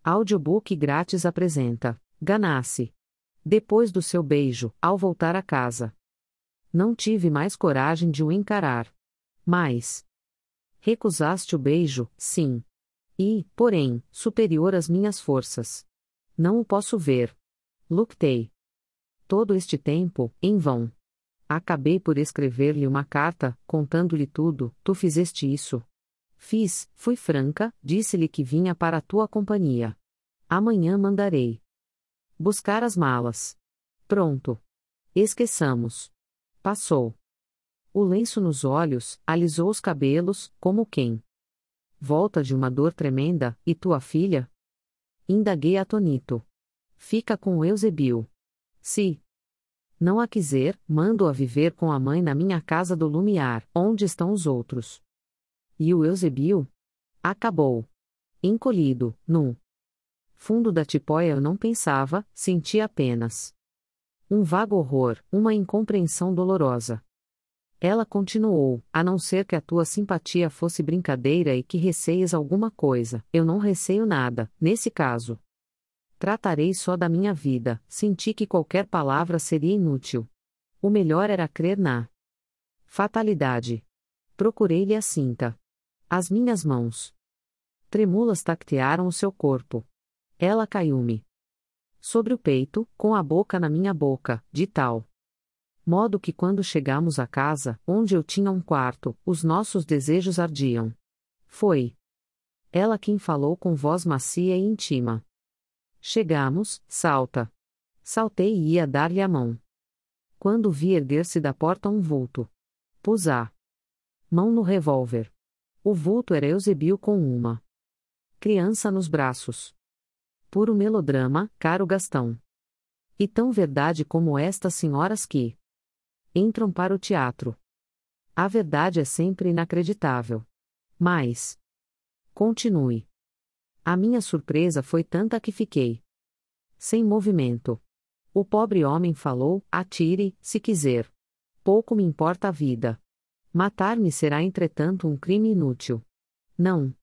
Audiobook grátis apresenta Ganassi. Depois do seu beijo, ao voltar a casa. Não tive mais coragem de o encarar. Mas recusaste o beijo, sim. E, porém, superior às minhas forças. Não o posso ver. Lutei. Todo este tempo, em vão. Acabei por escrever-lhe uma carta, contando-lhe tudo. Tu fizeste isso. Fui franca, disse-lhe que vinha para a tua companhia. Amanhã mandarei buscar as malas. Pronto. Esqueçamos. Passou. O lenço nos olhos, alisou os cabelos, como quem volta de uma dor tremenda. E tua filha? Indaguei atônito. Fica com Eusebio. Se não a quiser, mando-a viver com a mãe na minha casa do Lumiar, onde estão os outros. E o Eusebio? Acabou. Encolhido, no fundo da tipóia eu não pensava, sentia apenas um vago horror, uma incompreensão dolorosa. Ela continuou, a não ser que a tua simpatia fosse brincadeira e que receias alguma coisa, eu não receio nada, nesse caso. Tratarei só da minha vida, senti que qualquer palavra seria inútil. O melhor era crer na fatalidade. Procurei-lhe a cinta. As minhas mãos trêmulas tactearam o seu corpo. Ela caiu-me sobre o peito, com a boca na minha boca, de tal modo que quando chegamos à casa, onde eu tinha um quarto, os nossos desejos ardiam. Foi ela quem falou com voz macia e íntima. Chegamos, salta. Saltei e ia dar-lhe a mão. Quando vi erguer-se da porta um vulto. Pus a mão no revólver. O vulto era Eusebio com uma criança nos braços. Puro melodrama, caro Gastão. E tão verdade como estas senhoras que entram para o teatro. A verdade é sempre inacreditável. Mas continue. A minha surpresa foi tanta que fiquei sem movimento. O pobre homem falou: atire, se quiser. Pouco me importa a vida. Matar-me será entretanto um crime inútil. Não.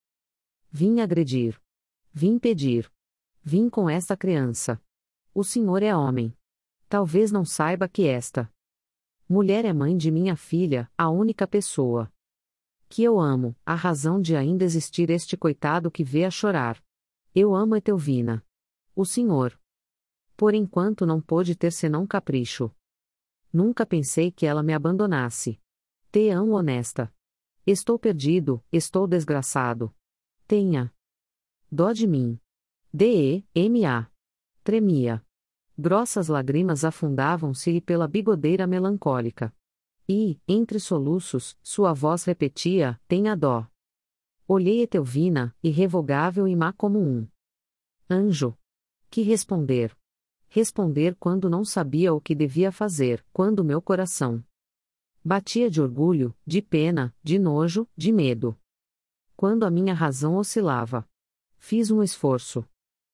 Vim agredir. Vim pedir. Vim com esta criança. O senhor é homem. Talvez não saiba que esta mulher é mãe de minha filha, a única pessoa que eu amo, a razão de ainda existir este coitado que vê a chorar. Eu amo Etelvina. O senhor, por enquanto, não pôde ter senão capricho. Nunca pensei que ela me abandonasse. Te amo, honesta. Estou perdido, estou desgraçado. Tenha dó de mim. D-E-M-A. Tremia. Grossas lágrimas afundavam-se-lhe pela bigodeira melancólica. E, entre soluços, sua voz repetia: tenha dó. Olhei Etelvina, irrevogável e má como um anjo. Que responder? Responder quando não sabia o que devia fazer, quando meu coração batia de orgulho, de pena, de nojo, de medo. Quando a minha razão oscilava. Fiz um esforço.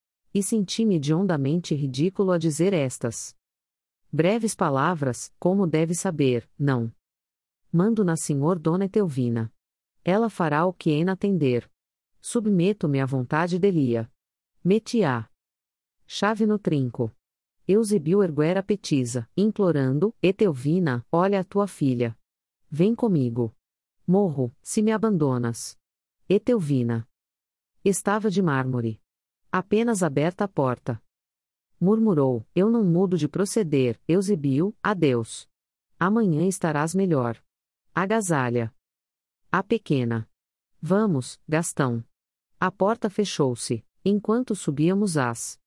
E senti-me hediondamente ridículo a dizer estas breves palavras, como deve saber, não. Mando na senhor Dona Etelvina. Ela fará o que en atender. Submeto-me à vontade delia. Meti a chave no trinco. Eusebio erguera a petisa, implorando: Etelvina, olha a tua filha. Vem comigo. Morro, se me abandonas. Etelvina. Estava de mármore. Apenas aberta a porta. Murmurou: eu não mudo de proceder, Eusebio, adeus. Amanhã estarás melhor. Agasalha a pequena. Vamos, Gastão. A porta fechou-se. Enquanto subíamos as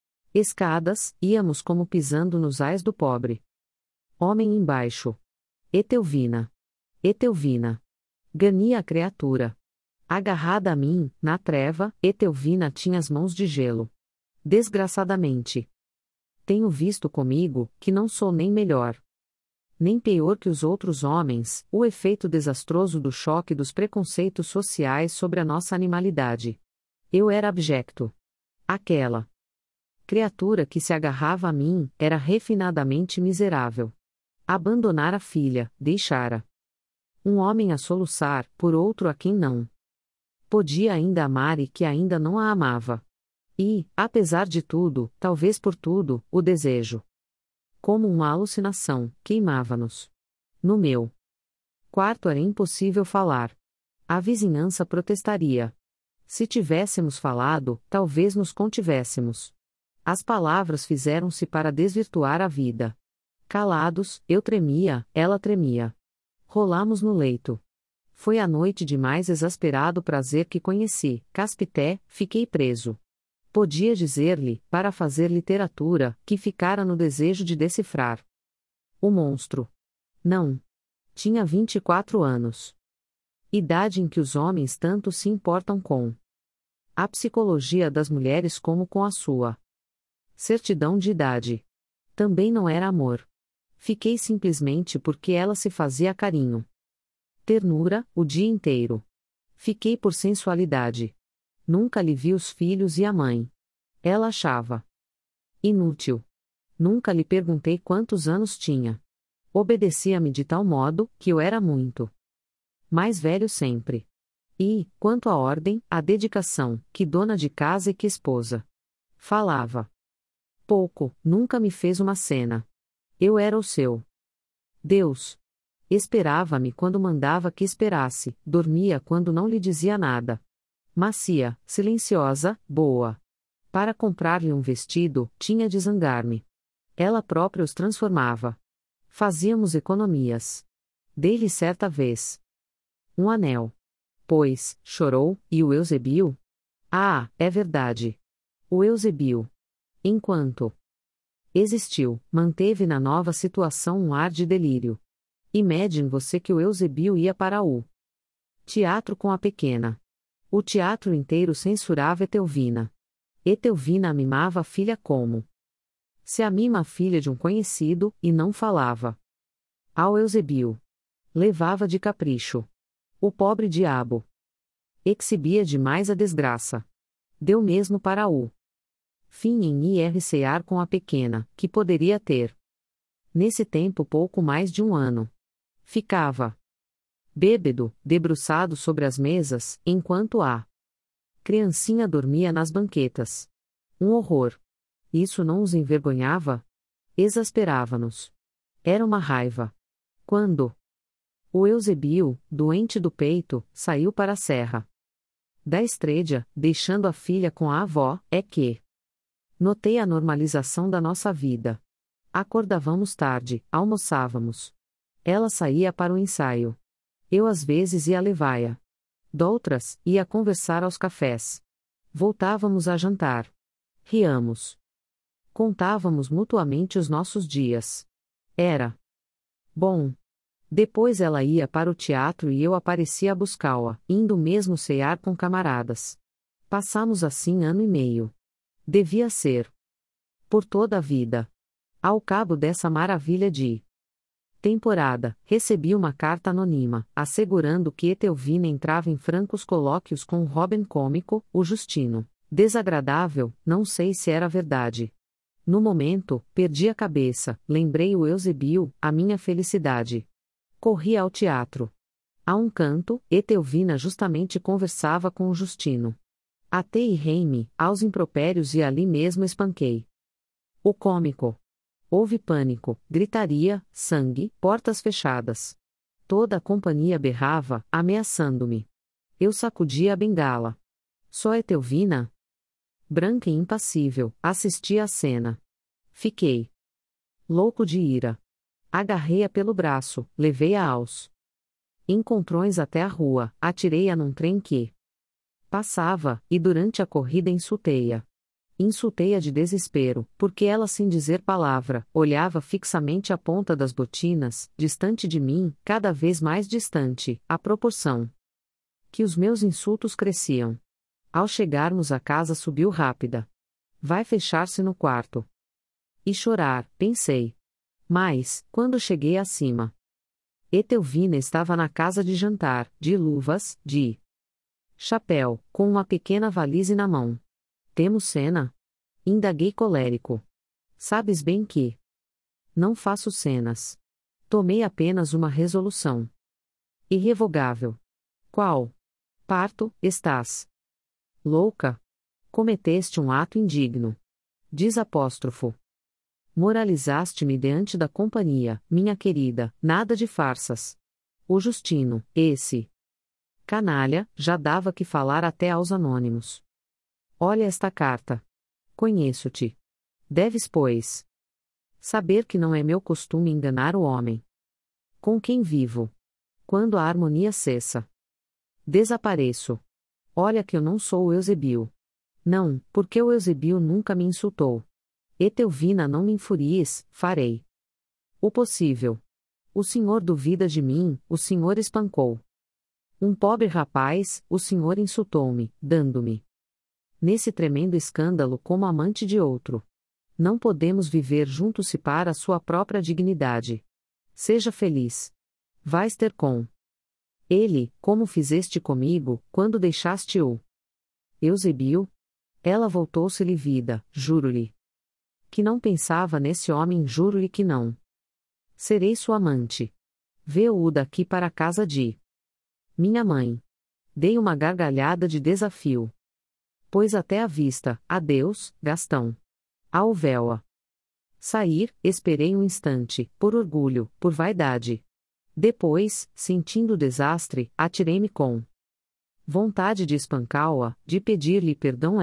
escadas, íamos como pisando nos ais do pobre homem embaixo. Etelvina. Etelvina. Gania a criatura. Agarrada a mim, na treva, Etelvina tinha as mãos de gelo. Desgraçadamente. Tenho visto comigo, que não sou nem melhor, nem pior que os outros homens, o efeito desastroso do choque dos preconceitos sociais sobre a nossa animalidade. Eu era abjecto. Aquela criatura que se agarrava a mim, era refinadamente miserável. Abandonara a filha, deixara um homem a soluçar, por outro a quem não podia ainda amar e que ainda não a amava. E, apesar de tudo, talvez por tudo, o desejo, como uma alucinação, queimava-nos. No meu quarto era impossível falar. A vizinhança protestaria. Se tivéssemos falado, talvez nos contivéssemos. As palavras fizeram-se para desvirtuar a vida. Calados, eu tremia, ela tremia. Rolamos no leito. Foi a noite de mais exasperado prazer que conheci, caspité, fiquei preso. Podia dizer-lhe, para fazer literatura, que ficara no desejo de decifrar. O monstro. Não. Tinha 24 anos. Idade em que os homens tanto se importam com a psicologia das mulheres como com a sua certidão de idade. Também não era amor. Fiquei simplesmente porque ela se fazia carinho. Ternura, o dia inteiro. Fiquei por sensualidade. Nunca lhe vi os filhos e a mãe. Ela achava inútil. Nunca lhe perguntei quantos anos tinha. Obedecia-me de tal modo, que eu era muito mais velho sempre. E, quanto à ordem, à dedicação, que dona de casa e que esposa. Falava pouco, nunca me fez uma cena. Eu era o seu Deus. Esperava-me quando mandava que esperasse, dormia quando não lhe dizia nada. Macia, silenciosa, boa. Para comprar-lhe um vestido, tinha de zangar-me. Ela própria os transformava. Fazíamos economias. Dei-lhe certa vez um anel. Pois, chorou, e o Eusebio? Ah, é verdade. O Eusebio. Enquanto existiu, manteve na nova situação um ar de delírio. Imagine você que o Eusebio ia para o teatro com a pequena. O teatro inteiro censurava Etelvina. Etelvina mimava a filha como se a mima a filha de um conhecido, e não falava ao Eusebio. Levava de capricho. O pobre diabo exibia demais a desgraça. Deu mesmo para o fim em ir cear com a pequena, que poderia ter nesse tempo pouco mais de um ano. Ficava bêbedo, debruçado sobre as mesas, enquanto a criancinha dormia nas banquetas. Um horror. Isso não os envergonhava? Exasperava-nos. Era uma raiva. Quando o Eusebio, doente do peito, saiu para a serra da Estrédia, deixando a filha com a avó, é que notei a normalização da nossa vida. Acordávamos tarde, almoçávamos. Ela saía para o ensaio. Eu às vezes ia levá-la. Doutras, ia conversar aos cafés. Voltávamos a jantar. Riamos. Contávamos mutuamente os nossos dias. Era bom. Depois ela ia para o teatro e eu aparecia a buscá-la, indo mesmo cear com camaradas. Passamos assim ano e meio. Devia ser por toda a vida. Ao cabo dessa maravilha de temporada, recebi uma carta anônima, assegurando que Etelvina entrava em francos colóquios com o Robin cômico, o Justino. Desagradável, não sei se era verdade. No momento, perdi a cabeça, lembrei o Eusebio, a minha felicidade. Corri ao teatro. A um canto, Etelvina justamente conversava com o Justino. Atei e rei-me, aos impropérios e ali mesmo espanquei o cômico. Houve pânico, gritaria, sangue, portas fechadas. Toda a companhia berrava, ameaçando-me. Eu sacudia a bengala. Só Etelvina, branca e impassível, assistia à cena. Fiquei louco de ira. Agarrei-a pelo braço, levei-a aos encontrões até a rua, atirei-a num trem que passava, e durante a corrida insultei-a. Insultei-a de desespero, porque ela, sem dizer palavra, olhava fixamente a ponta das botinas, distante de mim, cada vez mais distante, à proporção que os meus insultos cresciam. Ao chegarmos à casa subiu rápida. Vai fechar-se no quarto e chorar, pensei. Mas, quando cheguei acima, Etelvina estava na casa de jantar, de luvas, de chapéu, com uma pequena valise na mão. Temos cena? Indaguei colérico. Sabes bem que não faço cenas. Tomei apenas uma resolução irrevogável. Qual? Parto, estás louca? Cometeste um ato indigno. Diz apóstrofo. Moralizaste-me diante da companhia, minha querida, nada de farsas. O Justino, esse canalha, já dava que falar até aos anônimos. Olha esta carta. Conheço-te. Deves, pois, saber que não é meu costume enganar o homem com quem vivo. Quando a harmonia cessa, desapareço. Olha que eu não sou o Eusebio. Não, porque o Eusebio nunca me insultou. Etelvina, não me infuries, farei o possível. O senhor duvida de mim, o senhor espancou um pobre rapaz, o senhor insultou-me, dando-me nesse tremendo escândalo como amante de outro. Não podemos viver juntos se para a sua própria dignidade. Seja feliz. Vais ter com ele, como fizeste comigo, quando deixaste o Eusebio? Ela voltou-se livida, juro-lhe que não pensava nesse homem, juro-lhe que não serei sua amante. Vê-o daqui para a casa de minha mãe. Dei uma gargalhada de desafio. Pois até à vista, adeus, Gastão. Ao véu. Sair, esperei um instante, por orgulho, por vaidade. Depois, sentindo o desastre, atirei-me com vontade de espancá-la, de pedir-lhe perdão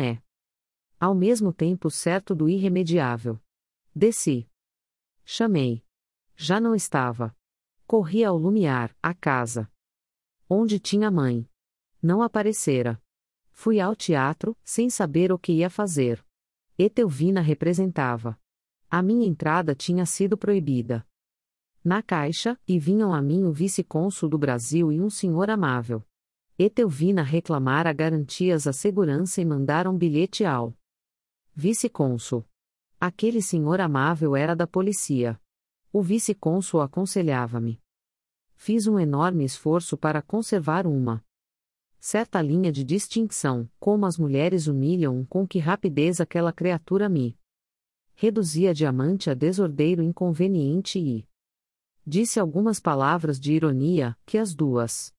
ao mesmo tempo certo do irremediável. Desci. Chamei. Já não estava. Corri ao lumiar, à casa onde tinha mãe. Não aparecera. Fui ao teatro, sem saber o que ia fazer. Etelvina representava. A minha entrada tinha sido proibida. Na caixa, e vinham a mim o vice-cônsul do Brasil e um senhor amável. Etelvina reclamara garantias à segurança e mandara um bilhete ao vice-cônsul. Aquele senhor amável era da polícia. O vice-cônsul aconselhava-me. Fiz um enorme esforço para conservar uma certa linha de distinção, como as mulheres humilham com que rapidez aquela criatura me reduzia de amante a desordeiro inconveniente e disse algumas palavras de ironia, que as duas